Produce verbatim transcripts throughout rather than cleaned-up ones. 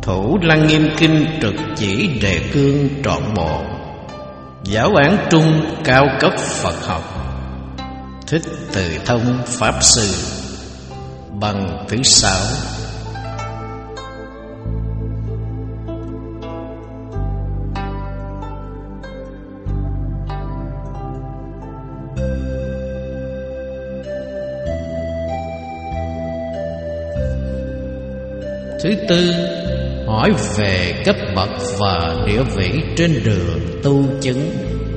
Thủ Lăng Nghiêm Kinh trực chỉ đề cương trọn bộ, giáo án trung cao cấp Phật học. Thích Từ Thông Pháp Sư. Bằng thứ sáu. Thứ tư, hỏi về cấp bậc và địa vị trên đường tu chứng.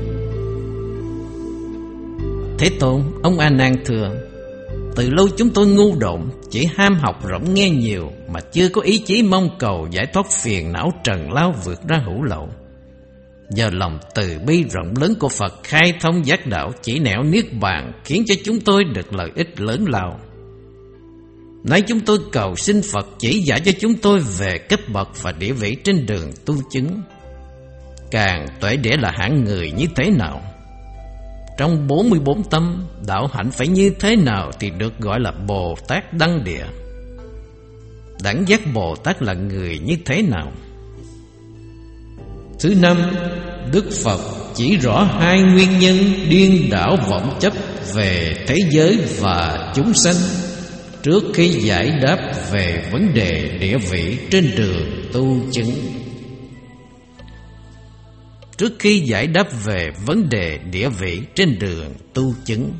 Thế Tôn, ông A Nan thưa: từ lâu chúng tôi ngu độn, chỉ ham học rộng nghe nhiều, mà chưa có ý chí mong cầu giải thoát phiền não trần lao vượt ra hữu lậu. Giờ lòng từ bi rộng lớn của Phật khai thông giác đạo, chỉ nẻo niết bàn, khiến cho chúng tôi được lợi ích lớn lao. Nay chúng tôi cầu xin Phật chỉ dạy cho chúng tôi về cấp bậc và địa vị trên đường tu chứng. Càng tuệ đĩa là hạng người như thế nào? Trong bốn mươi bốn tâm, đạo hạnh phải như thế nào thì được gọi là Bồ Tát Đăng Địa? Đẳng giác Bồ Tát là người như thế nào? Thứ năm, Đức Phật chỉ rõ hai nguyên nhân điên đảo vọng chấp về thế giới và chúng sanh, trước khi giải đáp về vấn đề địa vị trên đường tu chứng. Trước khi giải đáp về vấn đề địa vị trên đường tu chứng,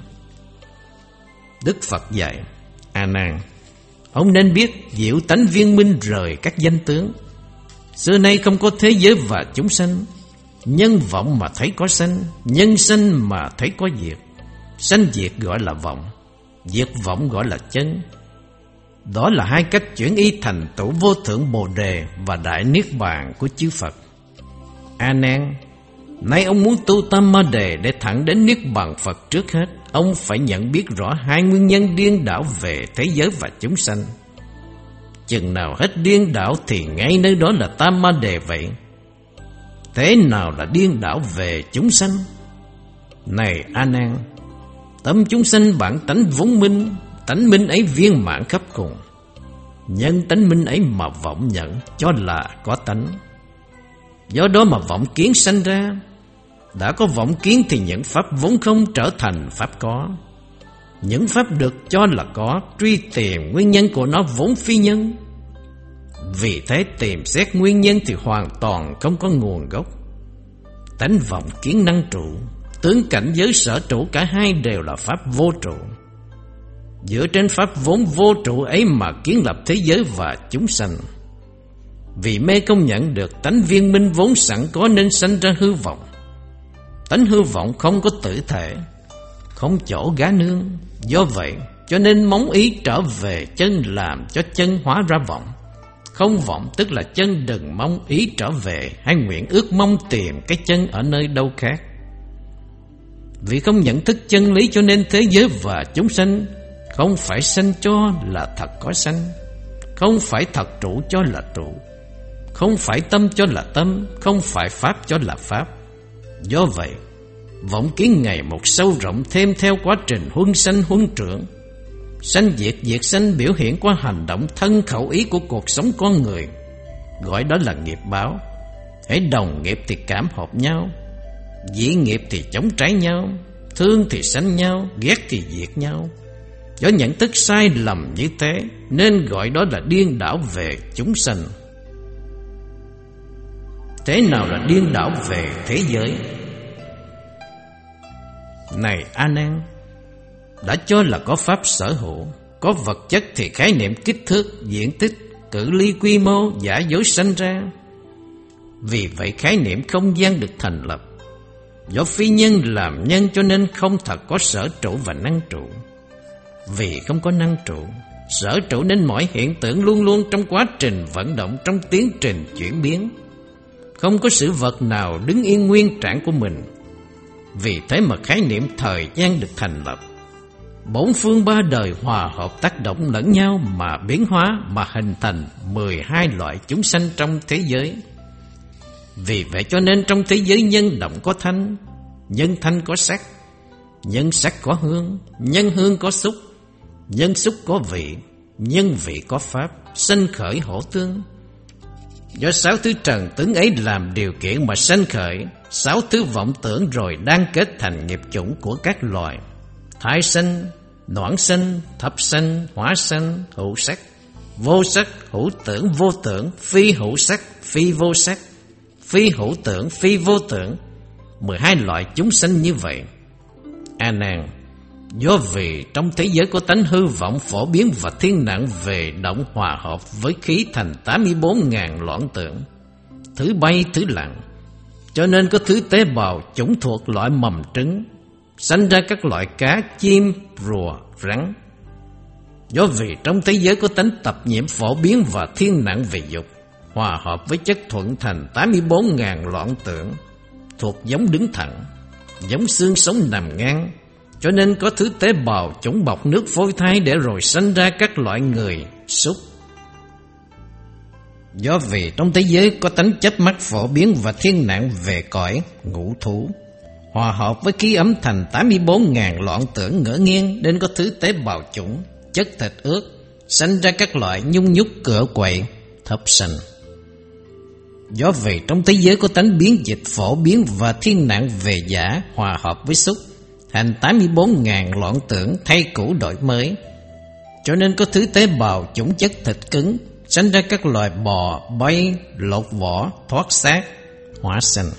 Đức Phật dạy: A Nan, ông nên biết diệu tánh viên minh rời các danh tướng. Xưa nay không có thế giới và chúng sanh. Nhân vọng mà thấy có sanh, nhân sanh mà thấy có diệt. Sanh diệt gọi là vọng, diệt vọng gọi là chân. Đó là hai cách chuyển y thành tựu vô thượng Bồ Đề và đại niết bàn của chư Phật. A Nan, nay ông muốn tu Tam Ma Đề để thẳng đến niết bàn Phật, trước hết ông phải nhận biết rõ hai nguyên nhân điên đảo về thế giới và chúng sanh. Chừng nào hết điên đảo thì ngay nơi đó là Tam Ma Đề vậy. Thế nào là điên đảo về chúng sanh? Này A Nan, tâm chúng sanh bản tánh vốn minh, tánh minh ấy viên mãn khắp cùng. Nhân tánh minh ấy mà vọng nhận cho là có tánh, do đó mà vọng kiến sanh ra. Đã có vọng kiến thì những pháp vốn không trở thành pháp có. Những pháp được cho là có, truy tìm nguyên nhân của nó vốn phi nhân. Vì thế tìm xét nguyên nhân thì hoàn toàn không có nguồn gốc. Tánh vọng kiến năng trụ, tướng cảnh giới sở trụ, cả hai đều là pháp vô trụ. Dựa trên pháp vốn vô trụ ấy mà kiến lập thế giới và chúng sanh. Vì mê không nhận được tánh viên minh vốn sẵn có nên sanh ra hư vọng. Tánh hư vọng không có tự thể, không chỗ gá nương. Do vậy cho nên móng ý trở về chân, làm cho chân hóa ra vọng. Không vọng tức là chân đừng mong ý trở về, hay nguyện ước mong tìm cái chân ở nơi đâu khác. Vì không nhận thức chân lý cho nên thế giới và chúng sanh không phải sanh cho là thật có sanh, không phải thật trụ cho là trụ, không phải tâm cho là tâm, không phải pháp cho là pháp. Do vậy vọng kiến ngày một sâu rộng thêm theo quá trình huân sanh huân trưởng. Sanh diệt diệt sanh biểu hiện qua hành động thân khẩu ý của cuộc sống con người, gọi đó là nghiệp báo. Hễ đồng nghiệp thì cảm hợp nhau, dĩ nghiệp thì chống trái nhau, thương thì sanh nhau, ghét thì diệt nhau. Do nhận thức sai lầm như thế nên gọi đó là điên đảo về chúng sanh. Thế nào là điên đảo về thế giới? Này A Nan, đã cho là có pháp sở hữu, có vật chất thì khái niệm kích thước, diện tích, cự ly, quy mô giả dối sanh ra. Vì vậy khái niệm không gian được thành lập. Do phi nhân làm nhân cho nên không thật có sở trụ và năng trụ. Vì không có năng trụ, sở trụ nên mọi hiện tượng luôn luôn trong quá trình vận động, trong tiến trình chuyển biến. Không có sự vật nào đứng yên nguyên trạng của mình. Vì thế mà khái niệm thời gian được thành lập. Bốn phương ba đời hòa hợp tác động lẫn nhau mà biến hóa, mà hình thành mười hai loại chúng sanh trong thế giới. Vì vậy cho nên trong thế giới nhân động có thanh, nhân thanh có sắc, nhân sắc có hương, nhân hương có xúc, nhân xúc có vị, nhân vị có pháp, sanh khởi hỗ tương. Do sáu thứ trần tướng ấy làm điều kiện mà sanh khởi sáu thứ vọng tưởng, rồi đang kết thành nghiệp chủng của các loài: thai sanh, noãn sanh, thập sanh, hóa sanh, hữu sắc, vô sắc, hữu tưởng, vô tưởng, phi hữu sắc, phi vô sắc, phi hữu tưởng, phi vô tưởng. Mười hai loại chúng sanh như vậy. A Nan, do vì trong thế giới có tánh hư vọng phổ biến và thiên nặng về động hòa hợp với khí thành tám mươi bốn ngàn loạn tưởng, thứ bay thứ lặng, cho nên có thứ tế bào chủng thuộc loại mầm trứng, sanh ra các loại cá, chim, rùa, rắn. Do vì trong thế giới có tánh tập nhiễm phổ biến và thiên nặng về dục, hòa hợp với chất thuận thành tám mươi bốn ngàn loạn tưởng, thuộc giống đứng thẳng, giống xương sống nằm ngang, cho nên có thứ tế bào chủng bọc nước phôi thai để rồi sanh ra các loại người, súc. Do vì trong thế giới có tánh chấp mắc phổ biến và thiên nạn về cõi ngũ thú, hòa hợp với khí ấm thành tám mươi bốn ngàn loạn tưởng ngỡ nghiêng, nên có thứ tế bào chủng, chất thịt ướt, sanh ra các loại nhung nhúc cửa quậy, thấp sanh. Do vì trong thế giới có tánh biến dịch phổ biến và thiên nạn về giả, hòa hợp với xúc, thành tám mươi bốn ngàn loạn tưởng thay cũ đổi mới, cho nên có thứ tế bào chủng chất thịt cứng, sanh ra các loài bò, bay, lột vỏ, thoát xác, hóa sanh.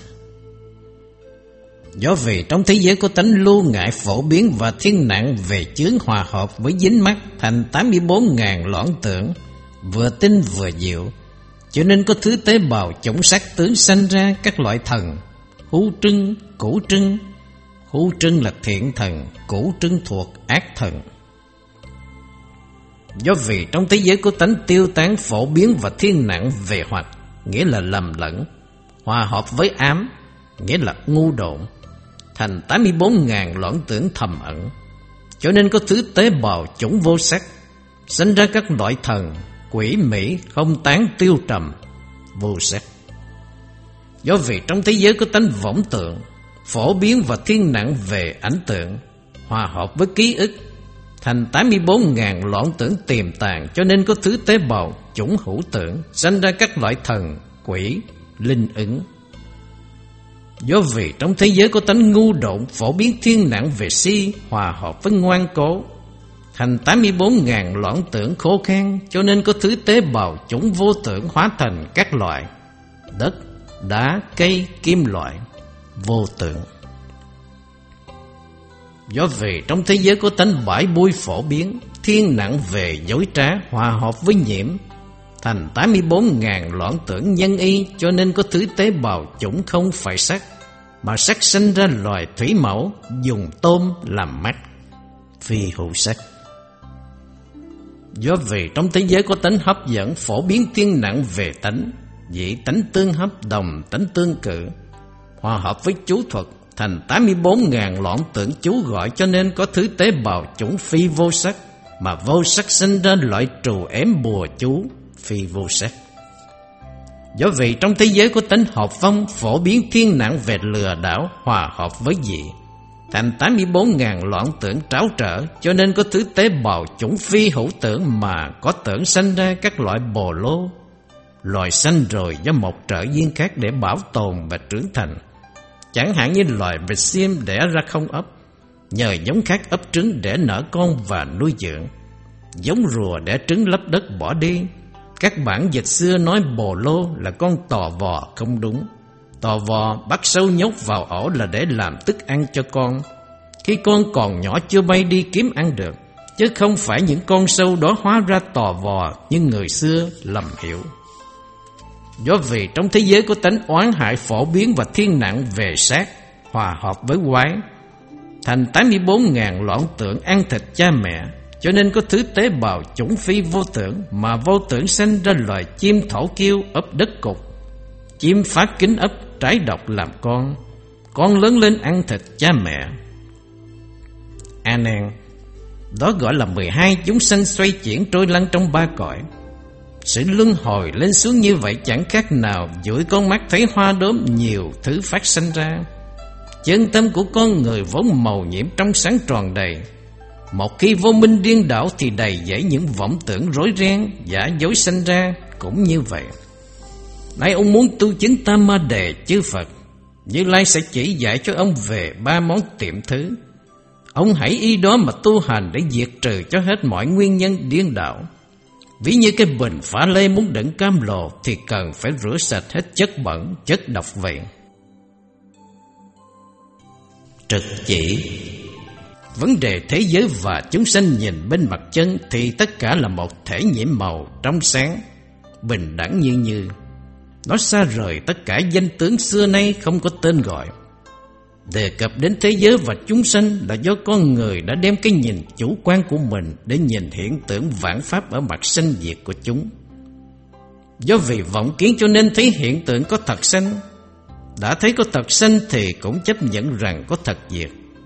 Do vì trong thế giới có tánh lưu ngại phổ biến và thiên nạn về chướng, hòa hợp với dính mắc, thành tám mươi bốn ngàn loạn tưởng, vừa tinh vừa diệu, cho nên có thứ tế bào chủng sắc tướng sanh ra các loại thần: hưu trưng, cửu trưng. Hưu trưng là thiện thần, cửu trưng thuộc ác thần. Do vì trong thế giới có tánh tiêu tán phổ biến và thiên nặng về hoặc, nghĩa là lầm lẫn, hòa hợp với ám, nghĩa là ngu độn, thành tám mươi bốn ngàn loạn tưởng thầm ẩn, cho nên có thứ tế bào chủng vô sắc, sinh ra các loại thần, quỷ mỹ không tán tiêu trầm, vô sắc. Do vì trong thế giới có tánh võng tượng, phổ biến và thiên nặng về ảnh tượng, hòa hợp với ký ức, thành tám mươi bốn ngàn loạn tưởng tiềm tàng, cho nên có thứ tế bào chủng hữu tưởng, sanh ra các loại thần, quỷ, linh ứng. Do vì trong thế giới có tánh ngu độn, phổ biến thiên nặng về si, hòa hợp với ngoan cố, thành tám mươi bốn ngàn loạn tưởng khô khan, cho nên có thứ tế bào chủng vô tưởng, hóa thành các loại đất, đá, cây, kim loại, vô tưởng. Do vì trong thế giới có tánh bãi bui phổ biến, thiên nặng về dối trá, hòa hợp với nhiễm, thành tám mươi bốn ngàn loạn tưởng nhân y, cho nên có thứ tế bào chủng không phải sắc, mà sắc sinh ra loài thủy mẫu, dùng tôm làm mắt, phi hữu sắc. Do vì trong thế giới có tánh hấp dẫn phổ biến thiên nặng về tánh, dị tánh tương hấp, đồng tánh tương cự, hòa hợp với chú thuật, thành tám mươi bốn ngàn loạn tưởng chú gọi, cho nên có thứ tế bào chủng phi vô sắc, mà vô sắc sinh ra loại trù ém bùa chú, phi vô sắc. Do vì trong thế giới có tánh hợp phong, phổ biến thiên nặng về lừa đảo, hòa hợp với dị, thành tám mươi bốn ngàn loạn tưởng tráo trở, cho nên có thứ tế bào chủng phi hữu tưởng, mà có tưởng sanh ra các loại bồ lô, loài sanh rồi do một trợ duyên khác để bảo tồn và trưởng thành. Chẳng hạn như loài vịt xiêm đẻ ra không ấp, nhờ giống khác ấp trứng để nở con và nuôi dưỡng. Giống rùa đẻ trứng lấp đất bỏ đi. Các bản dịch xưa nói bồ lô là con tò vò không đúng. Tò vò bắt sâu nhốt vào ổ là để làm thức ăn cho con, khi con còn nhỏ chưa bay đi kiếm ăn được, chứ không phải những con sâu đó hóa ra tò vò như người xưa lầm hiểu. Do vì trong thế giới có tánh oán hại phổ biến và thiên nặng về sát, hòa hợp với quái, thành tám mươi bốn ngàn loạn tưởng ăn thịt cha mẹ, cho nên có thứ tế bào chủng phi vô tưởng, mà vô tưởng sanh ra loài chim thổ kiêu ấp đất cục, chim phá kính ấp trái độc làm con, con lớn lên ăn thịt cha mẹ. A Nan, đó gọi là mười hai chúng sanh xoay chuyển trôi lăn trong ba cõi. Sự luân hồi lên xuống như vậy chẳng khác nào dụi con mắt thấy hoa đốm nhiều thứ phát sinh ra. Chân tâm của con người vốn màu nhiệm trong sáng tròn đầy, một khi vô minh điên đảo thì đầy dẫy những vọng tưởng rối ren, giả dối sinh ra cũng như vậy. Nay ông muốn tu chứng Tam Ma Đề chư Phật, Như Lai sẽ chỉ dạy cho ông về ba món tiệm thứ. Ông hãy y đó mà tu hành để diệt trừ cho hết mọi nguyên nhân điên đảo. Ví như cái bình pha lê muốn đựng cam lồ thì cần phải rửa sạch hết chất bẩn, chất độc vậy. Trực chỉ. Vấn đề thế giới và chúng sanh nhìn bên mặt chân thì tất cả là một thể nhiễm màu trong sáng, bình đẳng như như. Nó xa rời tất cả danh tướng xưa nay không có tên gọi. Đề cập đến thế giới và chúng sanh là do con người đã đem cái nhìn chủ quan của mình để nhìn hiện tượng vạn pháp ở mặt sanh diệt của chúng. Do vì vọng kiến cho nên thấy hiện tượng có thật sanh. Đã thấy có thật sanh thì cũng chấp nhận rằng có thật diệt.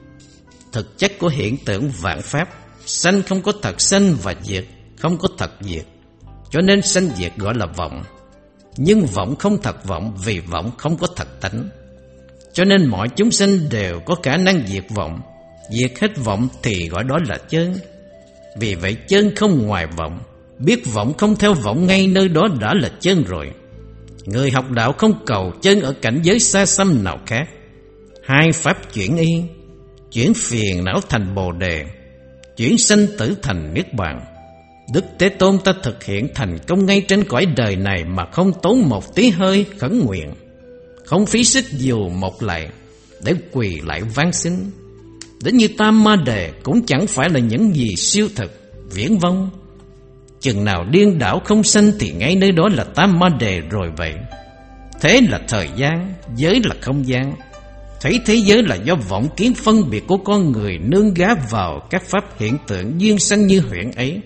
Thực chất của hiện tượng vạn pháp, sanh không có thật sanh và diệt không có thật diệt, cho nên sanh diệt gọi là vọng. Nhưng vọng không thật vọng vì vọng không có thật tánh, cho nên mọi chúng sanh đều có khả năng diệt vọng. Diệt hết vọng thì gọi đó là chân. Vì vậy chân không ngoài vọng, biết vọng không theo vọng ngay nơi đó đã là chân rồi. Người học đạo không cầu chân ở cảnh giới xa xăm nào khác. Hai pháp chuyển y, chuyển phiền não thành bồ đề, chuyển sanh tử thành niết bàn. Đức Thế Tôn ta thực hiện thành công ngay trên cõi đời này mà không tốn một tí hơi khẩn nguyện, không phí sức dù một lại để quỳ lại van xin. Đến như Tam Ma Đề cũng chẳng phải là những gì siêu thực, viễn vông. Chừng nào điên đảo không sanh thì ngay nơi đó là Tam Ma Đề rồi vậy. Thế là thời gian, giới là không gian. Thấy thế giới là do vọng kiến phân biệt của con người nương gá vào các pháp hiện tượng duyên sanh như huyễn ấy.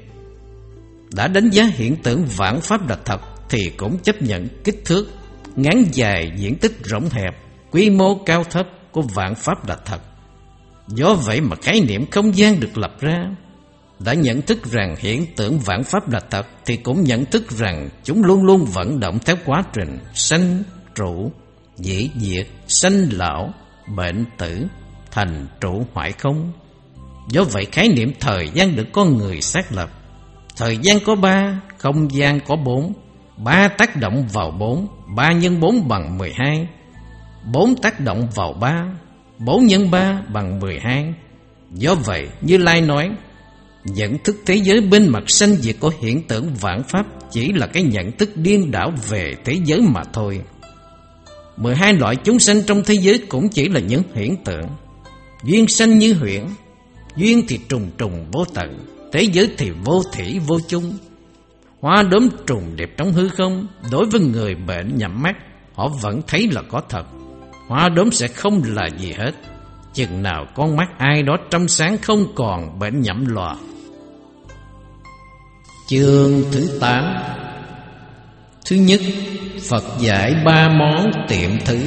Đã đánh giá hiện tượng vạn pháp là thật thì cũng chấp nhận kích thước, ngắn dài, diện tích rộng hẹp, quy mô cao thấp của vạn pháp là thật. Do vậy mà khái niệm không gian được lập ra. Đã nhận thức rằng hiện tượng vạn pháp là thật thì cũng nhận thức rằng chúng luôn luôn vận động theo quá trình sanh trụ, dĩ diệt, sanh lão, bệnh tử, thành trụ hoại không. Do vậy khái niệm thời gian được con người xác lập. Thời gian có ba, không gian có bốn. Ba tác động vào bốn, ba nhân bốn bằng mười hai. Bốn tác động vào ba, bốn nhân ba bằng mười hai. Do vậy Như Lai nói, nhận thức thế giới bên mặt sanh diệt của hiện tượng vạn pháp chỉ là cái nhận thức điên đảo về thế giới mà thôi. Mười hai loại chúng sanh trong thế giới cũng chỉ là những hiện tượng. Duyên sanh như huyễn, duyên thì trùng trùng vô tận, thế giới thì vô thủy vô chung. Hoa đốm trùng đẹp trong hư không, đối với người bệnh nhắm mắt, họ vẫn thấy là có thật. Hoa đốm sẽ không là gì hết, chừng nào con mắt ai đó trong sáng không còn bệnh nhậm lòa. Chương thứ tám. Thứ nhất, Phật dạy ba món tiệm thứ.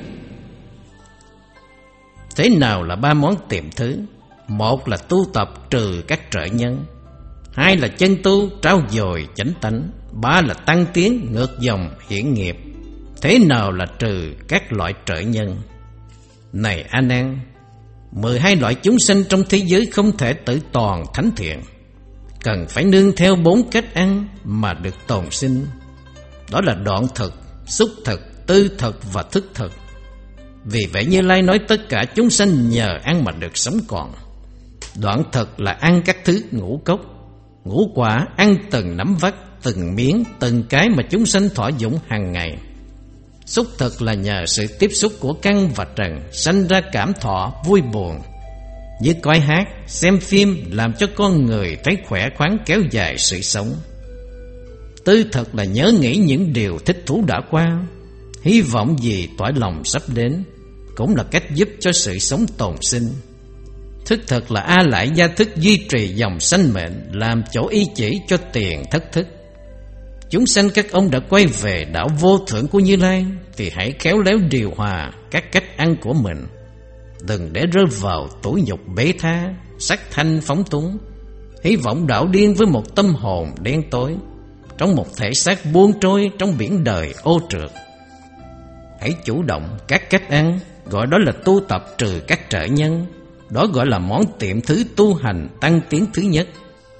Thế nào là ba món tiệm thứ? Một là tu tập trừ các trợ nhân, hai là chân tu trau dồi chánh tánh, ba là tăng tiến ngược dòng hiển nghiệp. Thế nào là trừ các loại trợ nhân? Này A Nan, mười hai loại chúng sanh trong thế giới không thể tự toàn thánh thiện, cần phải nương theo bốn cách ăn mà được tồn sinh. Đó là đoạn thực, xúc thực, tư thực và thức thực. Vì vậy Như Lai nói tất cả chúng sanh nhờ ăn mà được sống còn. Đoạn thực là ăn các thứ ngũ cốc, ngũ quả, ăn từng nắm vắt, từng miếng, từng cái mà chúng sanh thọ dụng hàng ngày. Xúc thực là nhờ sự tiếp xúc của căn và trần sanh ra cảm thọ vui buồn, như coi hát, xem phim làm cho con người thấy khỏe khoắn kéo dài sự sống. Tư thực là nhớ nghĩ những điều thích thú đã qua, hy vọng gì tỏi lòng sắp đến, cũng là cách giúp cho sự sống tồn sinh. Thức thực là a lại gia thức duy trì dòng sanh mệnh, làm chỗ y chỉ cho tiền thất thức. Chúng sanh các ông đã quay về đạo vô thượng của Như Lai thì hãy khéo léo điều hòa các cách ăn của mình, đừng để rơi vào tủi nhục bế tha, sắc thanh phóng túng, hy vọng đảo điên với một tâm hồn đen tối, trong một thể xác buông trôi trong biển đời ô trượt. Hãy chủ động các cách ăn, gọi đó là tu tập trừ các trợ nhân. Đó gọi là món tiệm thứ tu hành tăng tiến thứ nhất.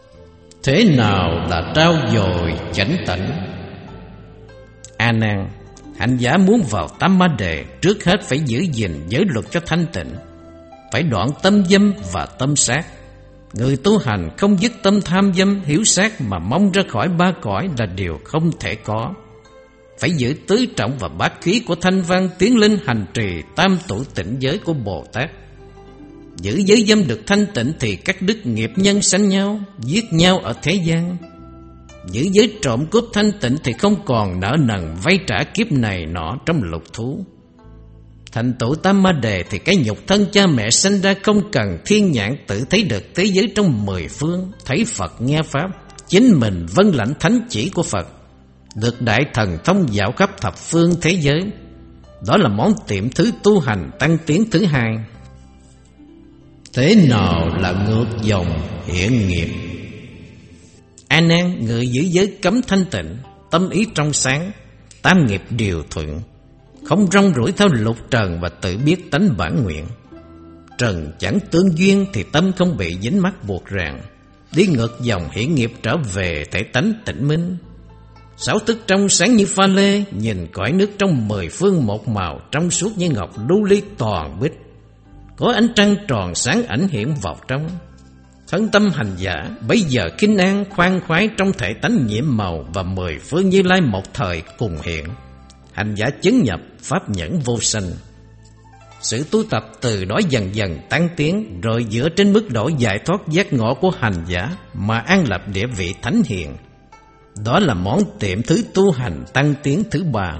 Thế nào là trau dồi chánh tánh? A Nan, Hành giả muốn vào tam ma đề, trước hết phải giữ gìn giới luật cho thanh tịnh, phải đoạn tâm dâm và tâm sát. Người tu hành không dứt tâm tham dâm hiếu sát mà mong ra khỏi ba cõi là điều không thể có. Phải giữ tứ trọng và bát khí của thanh văn tiến lên hành trì tam tụ tịnh giới của Bồ Tát. Giữ giới dâm được thanh tịnh thì các đức nghiệp nhân sanh nhau, giết nhau ở thế gian. Giữ giới trộm cướp thanh tịnh thì không còn nợ nần vay trả kiếp này nọ trong lục thú. Thành tựu tam ma đề thì cái nhục thân cha mẹ sinh ra không cần thiên nhãn tự thấy được thế giới trong mười phương, thấy Phật nghe Pháp, chính mình vâng lãnh thánh chỉ của Phật, được đại thần thông dạo khắp thập phương thế giới. Đó là món tiệm thứ tu hành tăng tiến thứ hai. Thế nào là ngược dòng hiện nghiệp? A Nan, người giữ giới cấm thanh tịnh, tâm ý trong sáng, tam nghiệp điều thuận, không rong ruổi theo lục trần và tự biết tánh bản nguyện. Trần chẳng tương duyên thì tâm không bị dính mắc buộc ràng, đi ngược dòng hiển nghiệp trở về thể tánh tịnh minh. Sáu thức trong sáng như pha lê, nhìn cõi nước trong mười phương một màu trong suốt như ngọc lưu ly toàn bích. Có ánh trăng tròn sáng ảnh hiện vào trong. Thân tâm hành giả bây giờ kinh an khoan khoái trong thể tánh nhiễm màu, và mười phương Như Lai một thời cùng hiện. Hành giả chứng nhập pháp nhẫn vô sanh. Sự tu tập từ đó dần dần tăng tiến, rồi dựa trên mức độ giải thoát giác ngộ của hành giả mà an lập địa vị thánh hiền. Đó là món tiệm thứ tu hành tăng tiến thứ ba.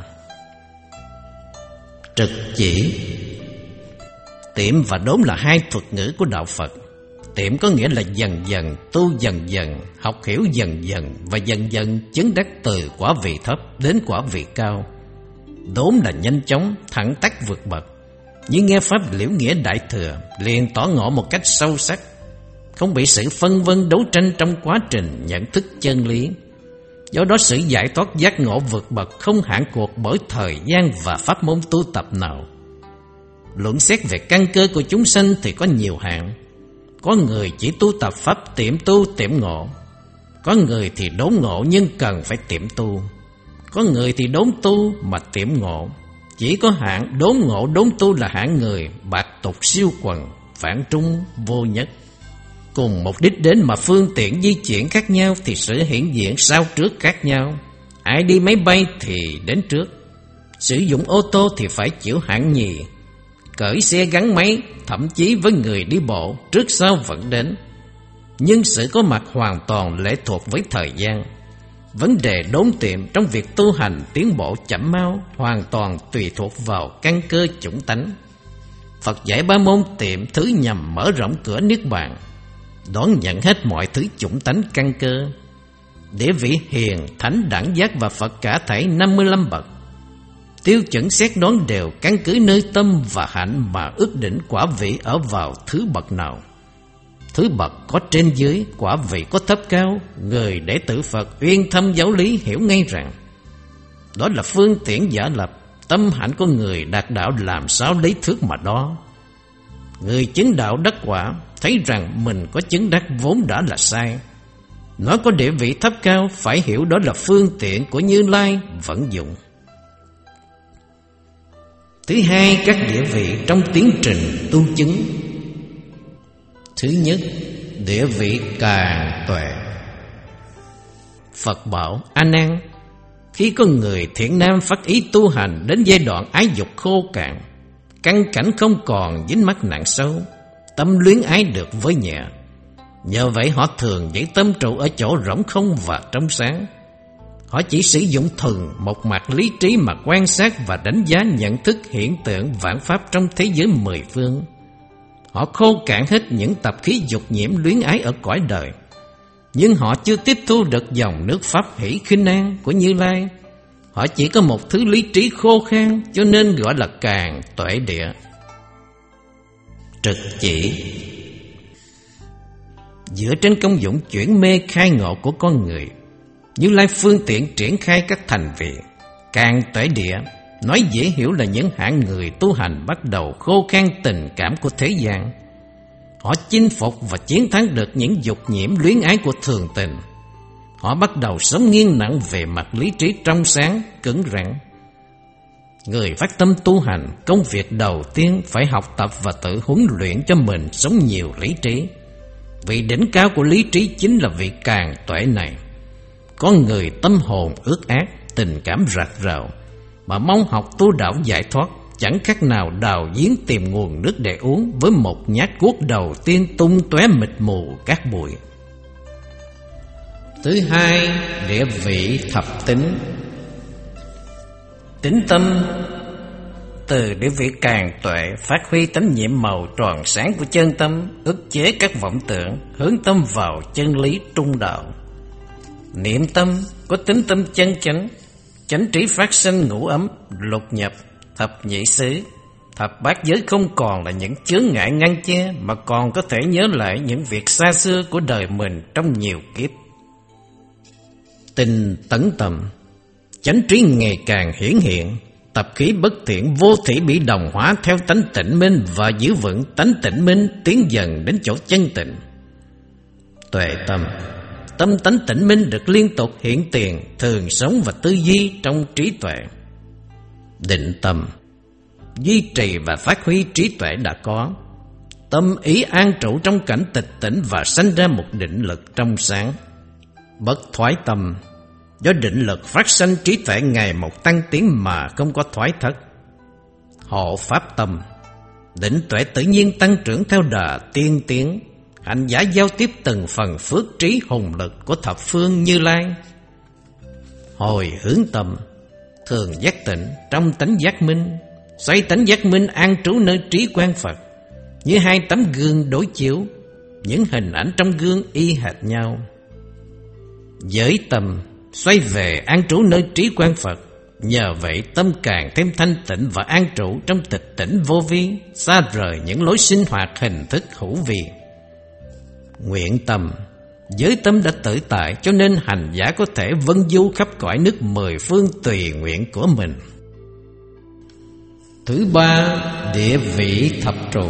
Trực chỉ. Tiệm và đốn là hai thuật ngữ của đạo Phật. Tiệm có nghĩa là dần dần, tu dần dần, học hiểu dần dần, và dần dần chứng đắc từ quả vị thấp đến quả vị cao. Đốn là nhanh chóng, thẳng tắc vượt bậc. Như nghe pháp liễu nghĩa đại thừa, liền tỏ ngộ một cách sâu sắc, không bị sự phân vân đấu tranh trong quá trình nhận thức chân lý. Do đó sự giải thoát giác ngộ vượt bậc không hạn cuộc bởi thời gian và pháp môn tu tập nào. Luận xét về căn cơ của chúng sanh thì có nhiều hạng. Có người chỉ tu tập pháp tiệm tu tiệm ngộ, có người thì đốn ngộ nhưng cần phải tiệm tu, có người thì đốn tu mà tiệm ngộ. Chỉ có hạng đốn ngộ đốn tu là hạng người bạc tục siêu quần, phản trung vô nhất. Cùng mục đích đến mà phương tiện di chuyển khác nhau thì sự hiện diện sau trước khác nhau. Ai đi máy bay thì đến trước, sử dụng ô tô thì phải chịu hạng nhì, cởi xe gắn máy, thậm chí với người đi bộ trước sau vẫn đến. Nhưng sự có mặt hoàn toàn lệ thuộc với thời gian. Vấn đề đốn tiệm trong việc tu hành tiến bộ chậm mau hoàn toàn tùy thuộc vào căn cơ chủng tánh. Phật dạy ba môn tiệm thứ nhằm mở rộng cửa niết bàn, đón nhận hết mọi thứ chủng tánh căn cơ. Địa vị hiền, thánh, đẳng giác và Phật cả thảy năm mươi lăm bậc. Tiêu chuẩn xét đoán đều căn cứ nơi tâm và hạnh mà ước định quả vị ở vào thứ bậc nào. Thứ bậc có trên dưới, quả vị có thấp cao. Người đệ tử Phật uyên thâm giáo lý hiểu ngay rằng đó là phương tiện giả lập. Tâm hạnh của người đạt đạo làm sao lấy thước mà đo. Người chứng đạo đắc quả thấy rằng mình có chứng đắc vốn đã là sai. Nó có địa vị thấp cao phải hiểu đó là phương tiện của Như Lai vận dụng. Thứ hai, các địa vị trong tiến trình tu chứng. Thứ nhất, địa vị càng tuệ. Phật bảo: A Nan, khi có người thiện nam phát ý tu hành đến giai đoạn ái dục khô cạn, căn cảnh không còn dính mắc nặng sâu, tâm luyến ái được với nhẹ. Nhờ vậy họ thường giữ tâm trụ ở chỗ rỗng không và trong sáng. Họ chỉ sử dụng thuần một mặt lý trí mà quan sát và đánh giá nhận thức hiện tượng vạn pháp trong thế giới mười phương. Họ khô cạn hết những tập khí dục nhiễm luyến ái ở cõi đời, nhưng họ chưa tiếp thu được dòng nước pháp hỷ khinh an của Như Lai. Họ chỉ có một thứ lý trí khô khan, cho nên gọi là càng tuệ địa. Trực chỉ. Dựa trên công dụng chuyển mê khai ngộ của con người, Như Lai phương tiện triển khai các thành vị. Càng tuệ địa nói dễ hiểu là những hạng người tu hành bắt đầu khô khan tình cảm của thế gian. Họ chinh phục và chiến thắng được những dục nhiễm luyến ái của thường tình. Họ bắt đầu sống nghiêng nặng về mặt lý trí trong sáng, cứng rắn. Người phát tâm tu hành, công việc đầu tiên phải học tập và tự huấn luyện cho mình sống nhiều lý trí. Vị đỉnh cao của lý trí chính là vị Càn Tuệ này. Có người tâm hồn ước ác, tình cảm rạc rào, mà mong học tu đạo giải thoát, chẳng khác nào đào giếng tìm nguồn nước để uống với một nhát cuốc đầu tiên tung tóe mịt mù cát bụi. Thứ hai, địa vị thập tính. Tính tâm từ địa vị Càn Tuệ phát huy tánh nhiệm màu tròn sáng của chân tâm, ức chế các vọng tưởng, hướng tâm vào chân lý trung đạo. Niệm tâm có tính tâm chân chánh, chánh trí phát sinh ngũ ấm, lục nhập, thập nhị xứ, thập bát giới không còn là những chướng ngại ngăn che, mà còn có thể nhớ lại những việc xa xưa của đời mình trong nhiều kiếp. Tinh tấn tâm, chánh trí ngày càng hiển hiện, tập khí bất thiện vô thể bị đồng hóa theo tánh tịnh minh và giữ vững tánh tịnh minh, tiến dần đến chỗ chân tịnh. Tuệ tâm, tâm tánh tịnh minh được liên tục hiện tiền, thường sống và tư duy trong trí tuệ. Định tâm, duy trì và phát huy trí tuệ đã có. Tâm ý an trụ trong cảnh tịch tỉnh và sanh ra một định lực trong sáng. Bất thoái tâm, do định lực phát sanh trí tuệ ngày một tăng tiến mà không có thoái thất. Hộ pháp tâm, định tuệ tự nhiên tăng trưởng theo đà tiên tiến. Hành giả giao tiếp từng phần phước trí hùng lực của thập phương Như Lai. Hồi hướng tâm, thường giác tỉnh trong tánh giác minh, xoay tánh giác minh an trú nơi trí quan Phật. Như hai tấm gương đối chiếu, những hình ảnh trong gương y hệt nhau. Giới tâm, xoay về an trú nơi trí quan Phật. Nhờ vậy tâm càng thêm thanh tịnh và an trụ trong tịch tỉnh vô vi, xa rời những lối sinh hoạt hình thức hữu vi. Nguyện tâm, giới tâm đã tự tại, cho nên hành giả có thể vân du khắp cõi nước mười phương tùy nguyện của mình. Thứ ba, địa vị thập trụ.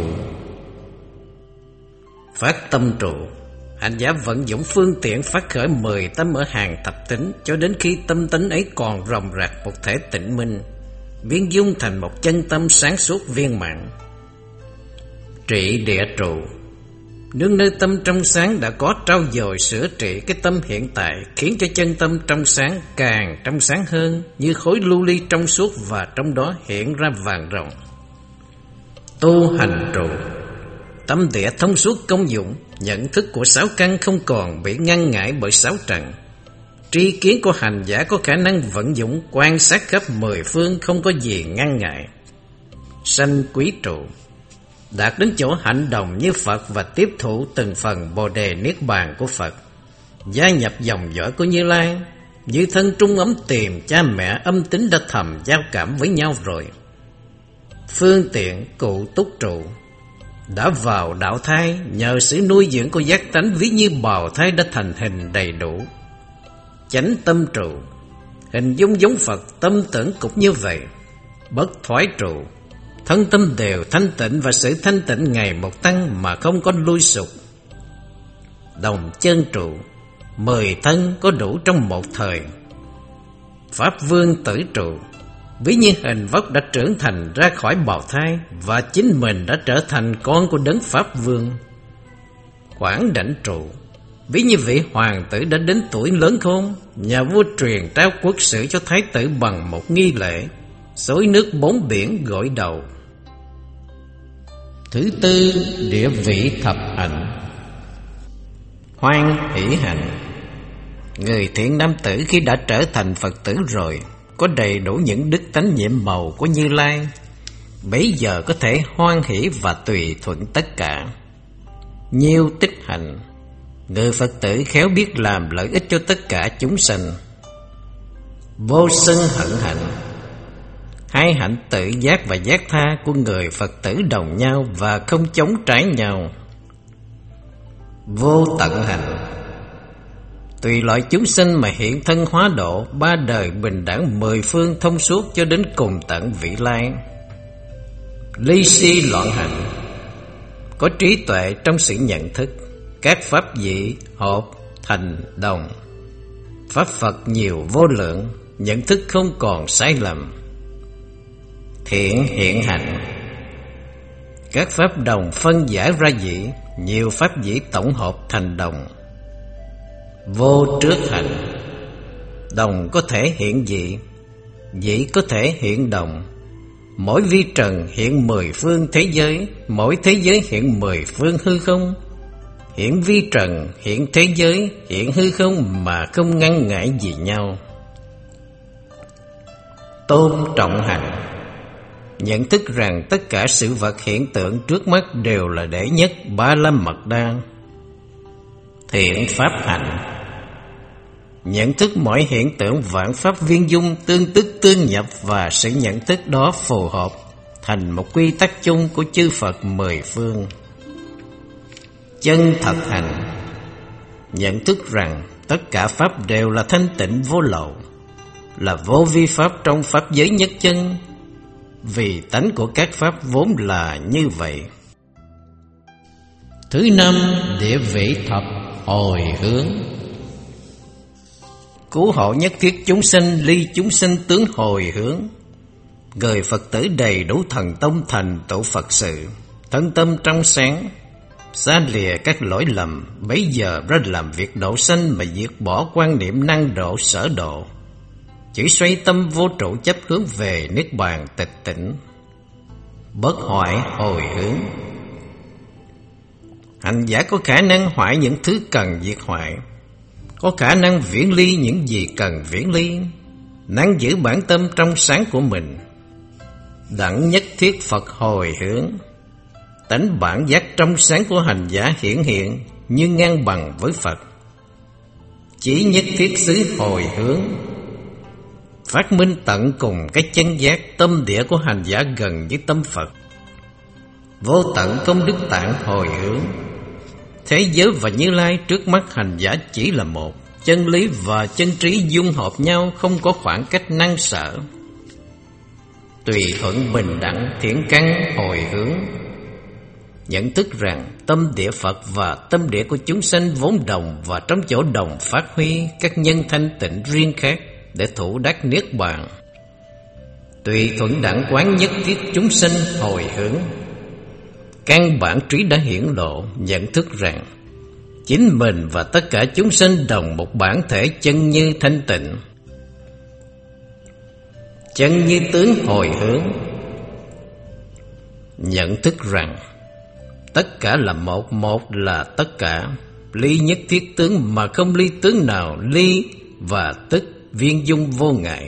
Phát tâm trụ, hành giả vận dụng phương tiện phát khởi mười tâm ở hàng thập tính, cho đến khi tâm tánh ấy còn ròng rạc một thể tịnh minh, biến dung thành một chân tâm sáng suốt viên mãn. Trị địa trụ, nương nơi tâm trong sáng đã có trau dồi sửa trị cái tâm hiện tại, khiến cho chân tâm trong sáng càng trong sáng hơn, như khối lưu ly trong suốt và trong đó hiện ra vàng ròng. Tu hành trụ, tâm địa thông suốt công dụng, nhận thức của sáu căn không còn bị ngăn ngại bởi sáu trần. Tri kiến của hành giả có khả năng vận dụng quan sát khắp mười phương, không có gì ngăn ngại. Sanh quý trụ, đạt đến chỗ hạnh đồng như Phật và tiếp thụ từng phần Bồ Đề Niết Bàn của Phật, gia nhập dòng dõi của Như Lai, như thân trung ấm tìm cha mẹ âm tính đã thầm giao cảm với nhau rồi. Phương tiện cụ túc trụ, đã vào đạo thai, nhờ sự nuôi dưỡng của giác tánh ví như bào thai đã thành hình đầy đủ. Chánh tâm trụ, hình dung giống Phật, tâm tưởng cũng như vậy. Bất thoái trụ, thân tâm đều thanh tịnh và sự thanh tịnh ngày một tăng mà không có lui sụp. Đồng chân trụ, mười thân có đủ trong một thời. Pháp vương tử trụ, ví như hình vóc đã trưởng thành ra khỏi bào thai và chính mình đã trở thành con của đấng Pháp vương. Quảng đảnh trụ, ví như vị hoàng tử đã đến tuổi lớn khôn, nhà vua truyền trao quốc sử cho thái tử bằng một nghi lễ, xối nước bốn biển gội đầu. Thứ tư, địa vị thập hạnh. Hoan hỷ hạnh, người thiện nam tử khi đã trở thành Phật tử rồi, có đầy đủ những đức tánh nhiệm màu của Như Lai, bấy giờ có thể hoan hỷ và tùy thuận tất cả. Nhiêu tích hạnh, người Phật tử khéo biết làm lợi ích cho tất cả chúng sanh. Vô sân hận hạnh, hai hạnh tự giác và giác tha của người Phật tử đồng nhau và không chống trái nhau. Vô tận hạnh, tùy loại chúng sinh mà hiện thân hóa độ, ba đời bình đẳng mười phương thông suốt cho đến cùng tận vị lai. Ly si loạn hạnh, có trí tuệ trong sự nhận thức, các pháp dị hợp thành đồng. Pháp Phật nhiều vô lượng, nhận thức không còn sai lầm. Thiện hiện hành. Các pháp đồng phân giải ra dĩ, nhiều pháp dĩ tổng hợp thành đồng. Vô trước hành. Đồng có thể hiện dĩ, dĩ có thể hiện đồng. Mỗi vi trần hiện mười phương thế giới, mỗi thế giới hiện mười phương hư không. Hiện vi trần, hiện thế giới, hiện hư không mà không ngăn ngại gì nhau. Tôn trọng hành. Nhận thức rằng tất cả sự vật hiện tượng trước mắt đều là đệ nhất Ba La Mật Đa. Thiện pháp hành. Nhận thức mọi hiện tượng vạn pháp viên dung tương tức tương nhập, và sự nhận thức đó phù hợp thành một quy tắc chung của chư Phật mười phương. Chân thật hành. Nhận thức rằng tất cả pháp đều là thanh tịnh vô lậu, là vô vi pháp trong pháp giới nhất chân, vì tánh của các pháp vốn là như vậy. Thứ năm, địa vị thập hồi hướng. Cứu hộ nhất thiết chúng sinh, ly chúng sinh tướng hồi hướng. Người Phật tử đầy đủ thần tông thành tựu Phật sự, thân tâm trong sáng, xa lìa các lỗi lầm, bấy giờ ra làm việc độ sanh mà diệt bỏ quan niệm năng độ sở độ, chỉ xoay tâm vô trụ chấp hướng về niết bàn tịch tỉnh. Bất hoại hồi hướng. Hành giả có khả năng hoại những thứ cần diệt hoại, có khả năng viễn ly những gì cần viễn ly, năng giữ bản tâm trong sáng của mình. Đẳng nhất thiết Phật hồi hướng. Tánh bản giác trong sáng của hành giả hiển hiện như ngang bằng với Phật. Chỉ nhất thiết xứ hồi hướng. Phát minh tận cùng cái chân giác, tâm địa của hành giả gần với tâm Phật. Vô tận công đức tạng hồi hướng. Thế giới và Như Lai trước mắt hành giả chỉ là một, chân lý và chân trí dung hợp nhau, không có khoảng cách năng sở. Tùy thuận bình đẳng thiện căn hồi hướng. Nhận thức rằng tâm địa Phật và tâm địa của chúng sanh vốn đồng, và trong chỗ đồng phát huy các nhân thanh tịnh riêng khác để thủ đắc niết bàn. Tùy thuận đẳng quán nhất thiết chúng sanh hồi hướng. Căn bản trí đã hiển lộ, nhận thức rằng chính mình và tất cả chúng sinh đồng một bản thể chân như thanh tịnh. Chân như tướng hồi hướng. Nhận thức rằng tất cả là một, một là tất cả, ly nhất thiết tướng mà không ly tướng nào, ly và tức viên dung vô ngại.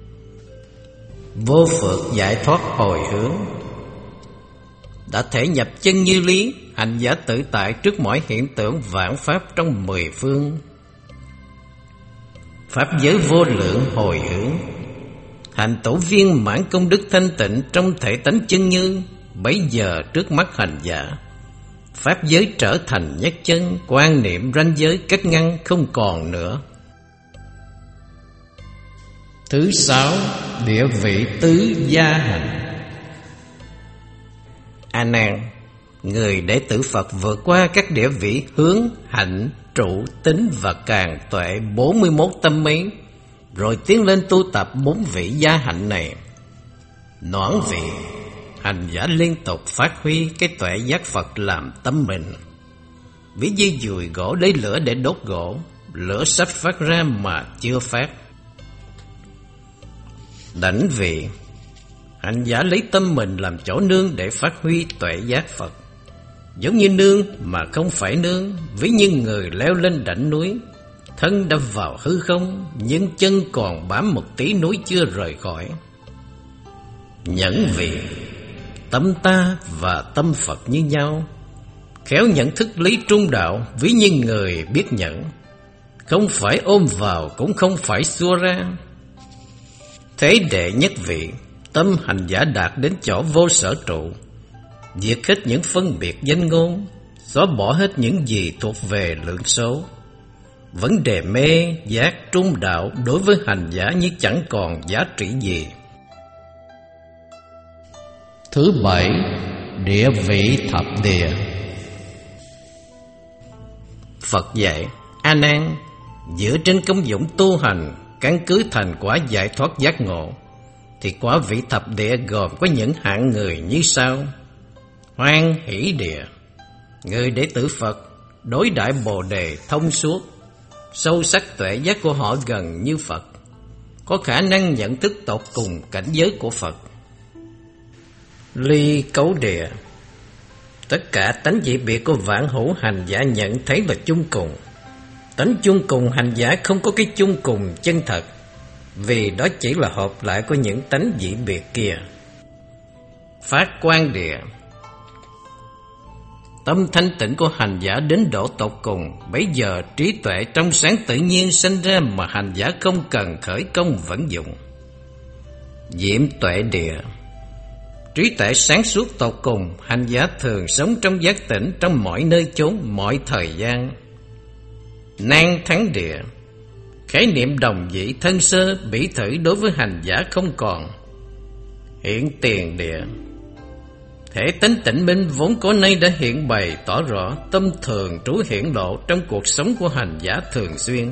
Vô phược giải thoát hồi hướng. Đã thể nhập chân như lý, hành giả tự tại trước mọi hiện tượng vạn pháp trong mười phương. Pháp giới vô lượng hồi hướng. Hành tổ viên mãn công đức thanh tịnh trong thể tánh chân như, bấy giờ trước mắt hành giả, pháp giới trở thành nhất chân, quan niệm ranh giới cách ngăn không còn nữa. Thứ sáu, địa vị tứ gia hành. A Nan, người đệ tử Phật vượt qua các địa vị hướng, hạnh, trụ, tính và càng tuệ bốn mươi mốt tâm ý, rồi tiến lên tu tập bốn vị gia hạnh này. Noãn vị, hành giả liên tục phát huy cái tuệ giác Phật làm tâm mình. Ví như dùi gỗ lấy lửa để đốt gỗ, lửa sắp phát ra mà chưa phát. Đảnh vị, hành giả lấy tâm mình làm chỗ nương để phát huy tuệ giác Phật. Giống như nương mà không phải nương, ví như người leo lên đỉnh núi, thân đâm vào hư không, nhưng chân còn bám một tí núi chưa rời khỏi. Nhẫn vị, tâm ta và tâm Phật như nhau, khéo nhận thức lý trung đạo, ví như người biết nhẫn, không phải ôm vào cũng không phải xua ra. Thế đệ nhất vị, tâm hành giả đạt đến chỗ vô sở trụ, diệt hết những phân biệt danh ngôn, xóa bỏ hết những gì thuộc về lượng số. Vấn đề mê, giác, trung đạo đối với hành giả như chẳng còn giá trị gì. Thứ bảy, địa vị thập địa. Phật dạy, A Nan, dựa trên công dụng tu hành, căn cứ thành quả giải thoát giác ngộ, thì quả vị thập địa gồm có những hạng người như sau. Hoan hỷ địa, người đệ tử Phật, đối đãi Bồ đề thông suốt, sâu sắc tuệ giác của họ gần như Phật, có khả năng nhận thức tột cùng cảnh giới của Phật. Ly cấu địa, tất cả tánh dị biệt của vạn hữu hành giả nhận thấy là chung cùng. Tánh chung cùng hành giả không có cái chung cùng chân thật, vì đó chỉ là hợp lại của những tánh dị biệt kia. Phát quan địa, tâm thanh tịnh của hành giả đến độ tột cùng, bấy giờ trí tuệ trong sáng tự nhiên sinh ra mà hành giả không cần khởi công vận dụng. Diệm tuệ địa, trí tuệ sáng suốt tột cùng, hành giả thường sống trong giác tỉnh trong mọi nơi chốn, mọi thời gian. Nan thắng địa, khái niệm đồng vị thân sơ bỉ thử đối với hành giả không còn. Hiện tiền địa, thể tánh tịnh minh vốn có nay đã hiện bày tỏ rõ, tâm thường trú hiển lộ trong cuộc sống của hành giả thường xuyên.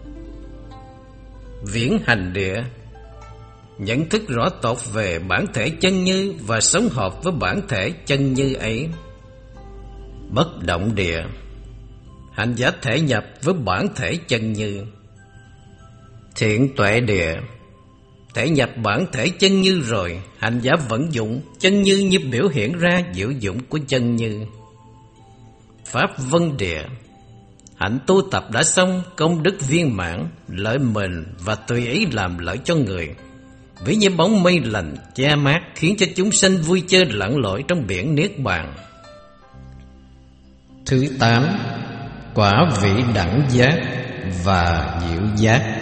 Viễn hành địa, nhận thức rõ tột về bản thể chân như và sống hợp với bản thể chân như ấy. Bất động địa, hành giả thể nhập với bản thể chân như. Thiện tuệ địa, thể nhập bản thể chân như rồi, hành giả vận dụng chân như như biểu hiện ra diệu dụng của chân như. Pháp vân địa, hạnh tu tập đã xong, công đức viên mãn, lợi mình và tùy ý làm lợi cho người, ví như bóng mây lành che mát, khiến cho chúng sanh vui chơi lặn lội trong biển niết bàn. Thứ tám, quả vị đẳng giác và diệu giác.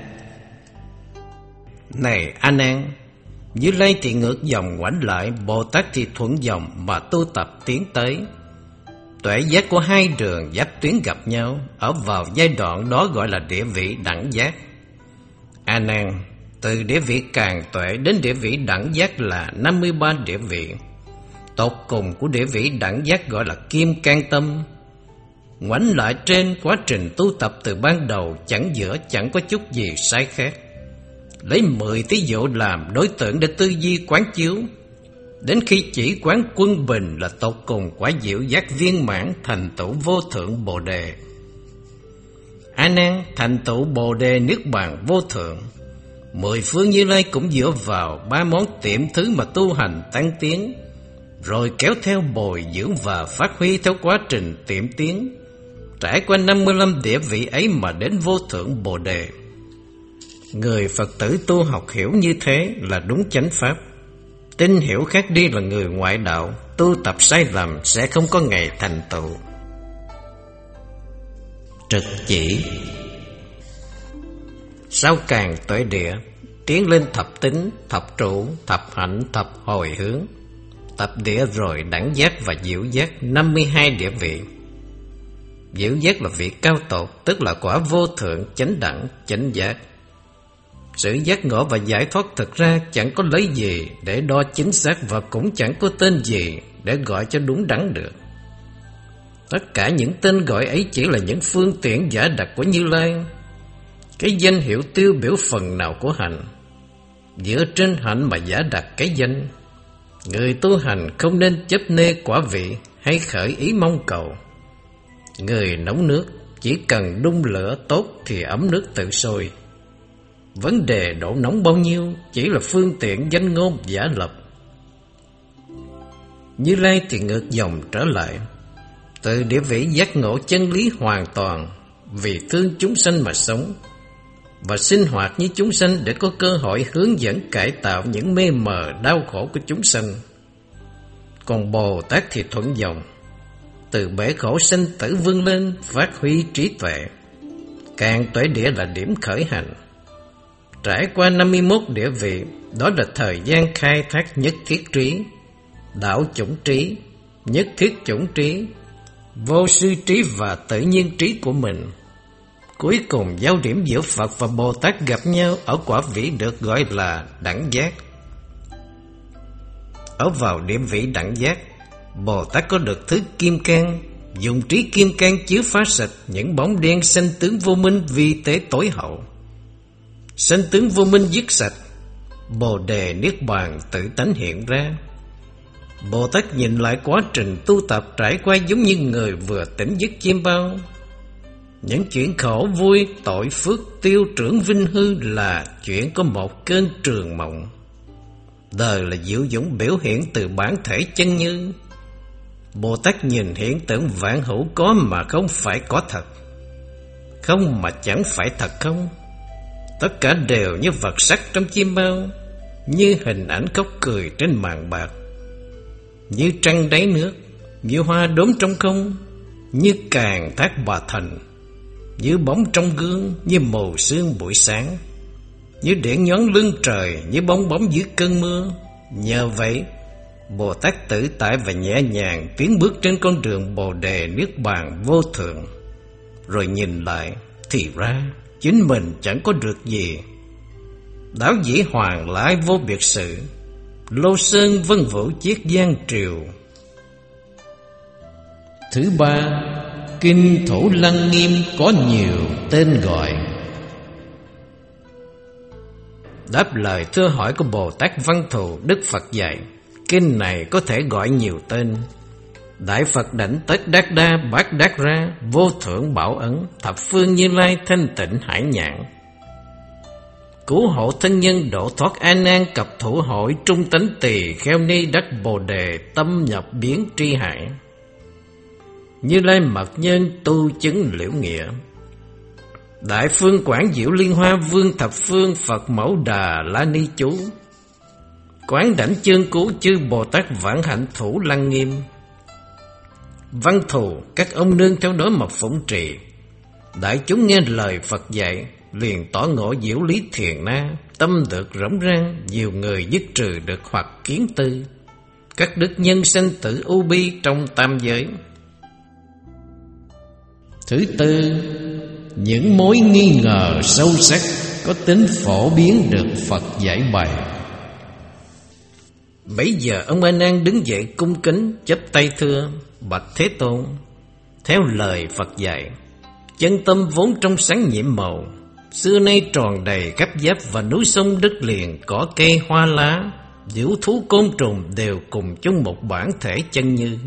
Này A Nan, Như Lai thì ngược dòng ngoảnh lại, Bồ Tát thì thuận dòng mà tu tập tiến tới. Tuệ giác của hai đường giáp tuyến gặp nhau, ở vào giai đoạn đó gọi là địa vị đẳng giác. A Nan, từ địa vị càng tuệ đến địa vị đẳng giác là năm mươi ba địa vị. Tột cùng của địa vị đẳng giác gọi là kim can tâm. Ngoảnh lại trên quá trình tu tập từ ban đầu, chẳng giữa chẳng có chút gì sai khác. Lấy mười thí dụ làm đối tượng để tư duy quán chiếu, đến khi chỉ quán quân bình là tột cùng quả diệu giác viên mãn, thành tựu vô thượng Bồ đề. A Nan, thành tựu Bồ đề niết bàn vô thượng, mười phương Như Lai cũng dựa vào ba món tiệm thứ mà tu hành tăng tiến, rồi kéo theo bồi dưỡng và phát huy theo quá trình tiệm tiến, trải qua năm mươi lăm địa vị ấy mà đến vô thượng Bồ đề. Người Phật tử tu học hiểu như thế là đúng chánh pháp. Tin hiểu khác đi là người ngoại đạo, tu tập sai lầm sẽ không có ngày thành tựu. Trực chỉ. Sau càng tuệ địa, tiến lên thập tính, thập trụ, thập hạnh, thập hồi hướng. Tập địa rồi đẳng giác và diệu giác, năm mươi hai địa vị. Diệu giác là vị cao tột, tức là quả vô thượng chánh đẳng, chánh giác. Sự giác ngộ và giải thoát thực ra chẳng có lấy gì để đo chính xác, và cũng chẳng có tên gì để gọi cho đúng đắn được. Tất cả những tên gọi ấy chỉ là những phương tiện giả đặc của Như Lai, cái danh hiệu tiêu biểu phần nào của hạnh. Dựa trên hạnh mà giả đặt cái danh. Người tu hành không nên chấp nê quả vị hay khởi ý mong cầu. Người nấu nước chỉ cần đun lửa tốt thì ấm nước tự sôi. Vấn đề độ nóng bao nhiêu chỉ là phương tiện danh ngôn giả lập. Như Lai thì ngược dòng trở lại, từ địa vị giác ngộ chân lý hoàn toàn, vì thương chúng sanh mà sống, và sinh hoạt như chúng sanh để có cơ hội hướng dẫn cải tạo những mê mờ đau khổ của chúng sanh. Còn Bồ Tát thì thuận dòng, từ bể khổ sanh tử vươn lên, phát huy trí tuệ. Càng tuệ địa là điểm khởi hành. Trải qua năm mươi mốt địa vị, đó là thời gian khai thác nhất thiết trí, đạo chủng trí, nhất thiết chủng trí, vô sư trí và tự nhiên trí của mình. Cuối cùng giao điểm giữa Phật và Bồ Tát gặp nhau ở quả vị được gọi là đẳng giác. Ở vào điểm vị đẳng giác, Bồ Tát có được thứ kim cang, dùng trí kim cang chiếu phá sạch những bóng đen sanh tướng vô minh vi tế tối hậu. Sanh tướng vô minh dứt sạch, Bồ đề niết bàn tự tánh hiện ra. Bồ Tát nhìn lại quá trình tu tập trải qua giống như người vừa tỉnh giấc chiêm bao. Những chuyện khổ vui, tội phước, tiêu trưởng vinh hư là chuyện có một cơn trường mộng. Đời là diệu dũng biểu hiện từ bản thể chân như. Bồ Tát nhìn hiện tượng vạn hữu có mà không phải có thật, không mà chẳng phải thật không. Tất cả đều như vật sắc trong chiêm bao, như hình ảnh khóc cười trên màn bạc, như trăng đáy nước, như hoa đốm trong không, như càng thác bà thành, như bóng trong gương, như màu sương buổi sáng, như điện nhón lưng trời, như bong bóng dưới cơn mưa. Nhờ vậy, Bồ Tát tự tại và nhẹ nhàng tiến bước trên con đường Bồ đề niết bàn vô thượng. Rồi nhìn lại, thì ra chính mình chẳng có được gì. Đáo dĩ hoàng lại vô biệt sự, Lô Sơn vân vũ chiết giang triều. Thứ ba, Kinh Thủ Lăng Nghiêm có nhiều tên gọi. Đáp lời thưa hỏi của Bồ Tát Văn Thù, Đức Phật dạy kinh này có thể gọi nhiều tên: Đại Phật Đảnh Tất Đắc Đa Bát Đắc Ra, Vô Thượng Bảo Ấn, Thập Phương Như Lai, Thanh Tịnh Hải Nhãn. Cứu hộ thân nhân độ thoát A Nan, cập thủ hội trung tánh tỳ kheo ni đắc Bồ đề, tâm nhập biến tri hải. Như Lai mật nhân tu chứng liễu nghĩa. Đại Phương Quảng Diệu Liên Hoa Vương Thập Phương, Phật Mẫu Đà La Ni Chú. Quán Đảnh Chương Cứu chư Bồ Tát Vãng Hạnh Thủ Lăng Nghiêm. Văn Thù, các ông nương theo đó mà phụng trì. Đại chúng nghe lời Phật dạy, liền tỏ ngộ diệu lý thiền na, tâm được rỗng rang, nhiều người dứt trừ được hoặc kiến tư. Các đức nhân sanh tử u bi trong tam giới. Thứ tư, những mối nghi ngờ sâu sắc có tính phổ biến được Phật giải bày. Bấy giờ ông A Nan đứng dậy cung kính chắp tay thưa: Bạch Thế Tôn, theo lời Phật dạy, chân tâm vốn trong sáng nhiệm màu, xưa nay tròn đầy khắp giáp và núi sông đất liền, cỏ cây hoa lá, diễu thú côn trùng đều cùng chung một bản thể chân như.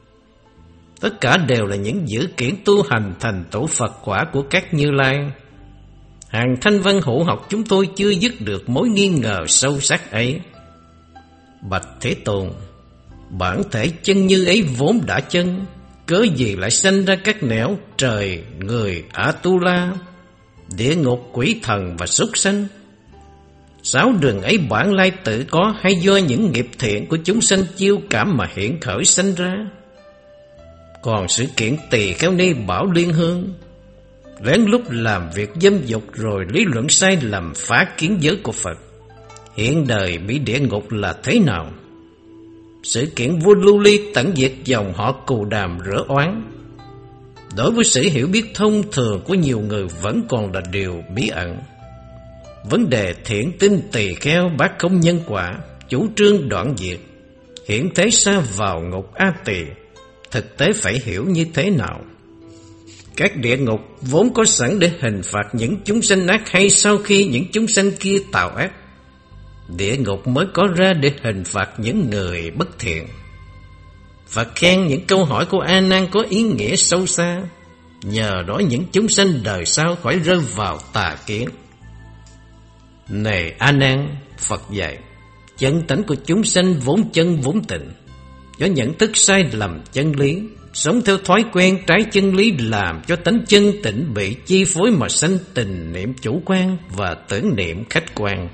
Tất cả đều là những dữ kiện tu hành thành tổ Phật quả của các Như Lai. Hàng thanh văn hữu học chúng tôi chưa dứt được mối nghi ngờ sâu sắc ấy. Bạch Thế Tôn, bản thể chân như ấy vốn đã chân, cớ gì lại sanh ra các nẻo trời, người, A-tu-la, địa ngục, quỷ thần và súc sanh? Sáu đường ấy bản lai tự có, hay do những nghiệp thiện của chúng sanh chiêu cảm mà hiện khởi sanh ra? Còn sự kiện tỳ kheo ni Bảo Liên Hương lén lút làm việc dâm dục rồi lý luận sai lầm phá kiến giới của Phật, hiện đời bị địa ngục là thế nào? Sự kiện vua Lưu Ly tận diệt dòng họ Cù Đàm rửa oán, đối với sự hiểu biết thông thường của nhiều người vẫn còn là điều bí ẩn. Vấn đề thiện tinh tỳ kheo bác không nhân quả, chủ trương đoạn diệt, hiện thế sa vào ngục A Tỳ, thực tế phải hiểu như thế nào? Các địa ngục vốn có sẵn để hình phạt những chúng sanh ác, hay sau khi những chúng sanh kia tạo ác, địa ngục mới có ra để hình phạt những người bất thiện? Phật khen những câu hỏi của A Nan có ý nghĩa sâu xa, nhờ đó những chúng sanh đời sau khỏi rơi vào tà kiến. Này A Nan, Phật dạy chân tánh của chúng sanh vốn chân vốn tịnh, do nhận thức sai lầm chân lý, sống theo thói quen trái chân lý, làm cho tánh chân tịnh bị chi phối mà sanh tình niệm chủ quan và tưởng niệm khách quan.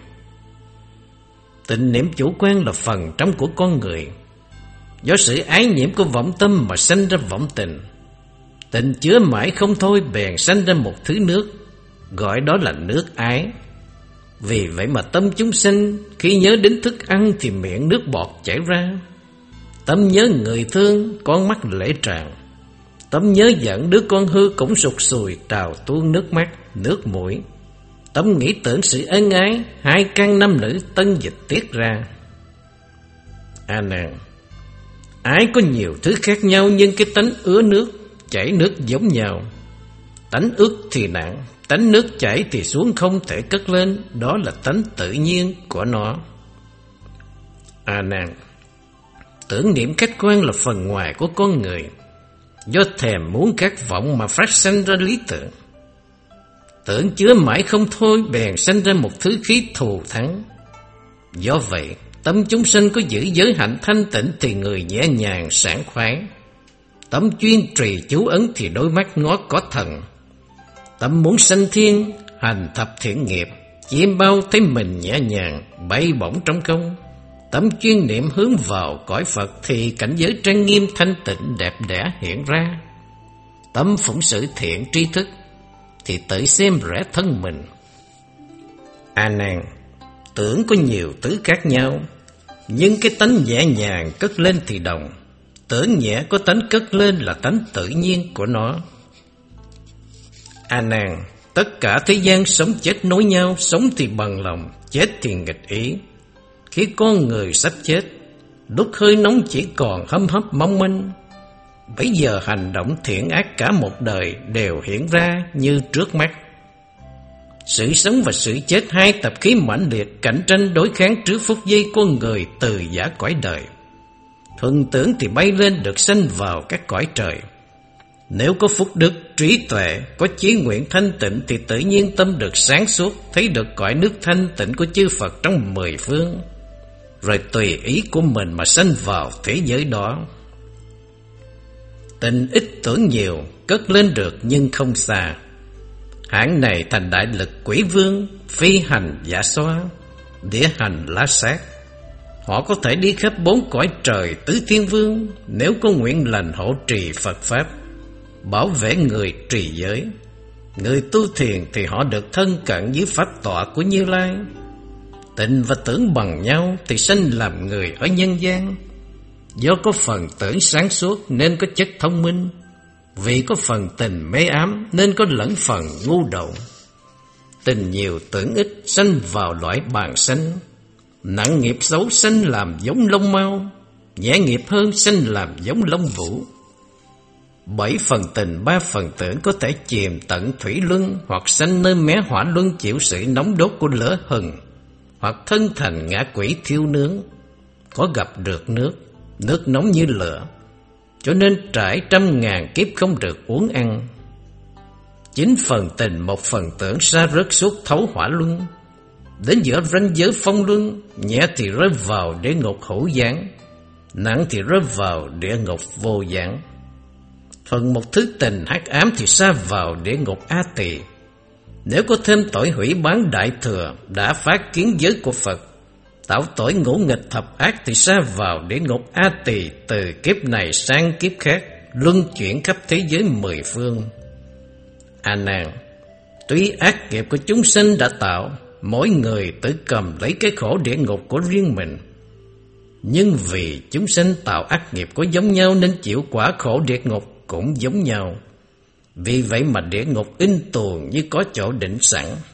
Tình niệm chủ quan là phần trong của con người, do sự ái nhiễm của vọng tâm mà sanh ra vọng tình. Tình chứa mãi không thôi bèn sanh ra một thứ nước, gọi đó là nước ái. Vì vậy mà tâm chúng sanh khi nhớ đến thức ăn thì miệng nước bọt chảy ra, tâm nhớ người thương con mắt lệ tràn, tâm nhớ giận đứa con hư cũng sụt sùi trào tuôn nước mắt nước mũi, tâm nghĩ tưởng sự ân ái hai căn nam nữ tân dịch tiết ra. A Nan, ái có nhiều thứ khác nhau, nhưng cái tánh ứa nước chảy nước giống nhau. Tánh ước thì nặng, tánh nước chảy thì xuống không thể cất lên, đó là tánh tự nhiên của nó. A Nan: tưởng niệm khách quan là phần ngoài của con người, do thèm muốn khát vọng mà phát sanh ra lý tưởng. Tưởng chứa mãi không thôi bèn sanh ra một thứ khí thù thắng. Do vậy, tâm chúng sinh có giữ giới hạnh thanh tịnh thì người nhẹ nhàng sảng khoái. Tâm chuyên trì chú ấn thì đôi mắt ngó có thần. Tâm muốn sanh thiên, hành thập thiện nghiệp, chim bao thấy mình nhẹ nhàng, bay bổng trong không. Tâm chuyên niệm hướng vào cõi Phật thì cảnh giới trang nghiêm thanh tịnh đẹp đẽ hiện ra. Tâm phụng sự thiện tri thức thì tự xem rẽ thân mình. A Nan: tưởng có nhiều thứ khác nhau, nhưng cái tánh nhẹ nhàng cất lên thì đồng. Tưởng nhẹ có tánh cất lên là tánh tự nhiên của nó. A Nan: tất cả thế gian sống chết nối nhau, sống thì bằng lòng, chết thì nghịch ý. Khi con người sắp chết, lúc hơi nóng chỉ còn hâm hấp mong manh, bây giờ hành động thiện ác cả một đời đều hiện ra như trước mắt. Sự sống và sự chết hai tập khí mãnh liệt cạnh tranh đối kháng trước phút giây con người từ giã cõi đời. Thuần tưởng thì bay lên được sanh vào các cõi trời. Nếu có phúc đức, trí tuệ, có chí nguyện thanh tịnh thì tự nhiên tâm được sáng suốt, thấy được cõi nước thanh tịnh của chư Phật trong mười phương, rồi tùy ý của mình mà sanh vào thế giới đó. Tình ít tưởng nhiều, cất lên được nhưng không xa. Hạng này thành đại lực quỷ vương, phi hành giả xoa, địa hành lá sát. Họ có thể đi khắp bốn cõi trời tứ thiên vương, nếu có nguyện lành hộ trì Phật Pháp, bảo vệ người trì giới. Người tu thiền thì họ được thân cận với Pháp tọa của Như Lai. Tình và tưởng bằng nhau thì sanh làm người ở nhân gian. Do có phần tưởng sáng suốt nên có chất thông minh, vì có phần tình mê ám nên có lẫn phần ngu đậu. Tình nhiều tưởng ít sanh vào loại bàn sanh, nặng nghiệp xấu sanh làm giống lông mau, nhẹ nghiệp hơn sanh làm giống lông vũ. Bảy phần tình ba phần tưởng có thể chìm tận thủy luân, hoặc sanh nơi mé hỏa luân chịu sự nóng đốt của lửa hừng, hoặc thân thành ngã quỷ thiêu nướng. Có gặp được nước, nước nóng như lửa, cho nên trải trăm ngàn kiếp không được uống ăn. Chín phần tình một phần tưởng xa rớt suốt thấu hỏa luân, đến giữa ranh giới phong luân, nhẹ thì rơi vào địa ngục hữu giảng, nặng thì rơi vào địa ngục vô giảng. Phần một thứ tình hắc ám thì xa vào địa ngục A Tỳ. Nếu có thêm tội hủy bán đại thừa, đã phát kiến giới của Phật, tạo tội ngũ nghịch thập ác thì sa vào địa ngục A Tỳ, từ kiếp này sang kiếp khác, luân chuyển khắp thế giới mười phương. A Nan: tuy ác nghiệp của chúng sinh đã tạo, mỗi người tự cầm lấy cái khổ địa ngục của riêng mình, nhưng vì chúng sinh tạo ác nghiệp có giống nhau nên chịu quả khổ địa ngục cũng giống nhau. Vì vậy mà địa ngục in tuồng như có chỗ định sẵn.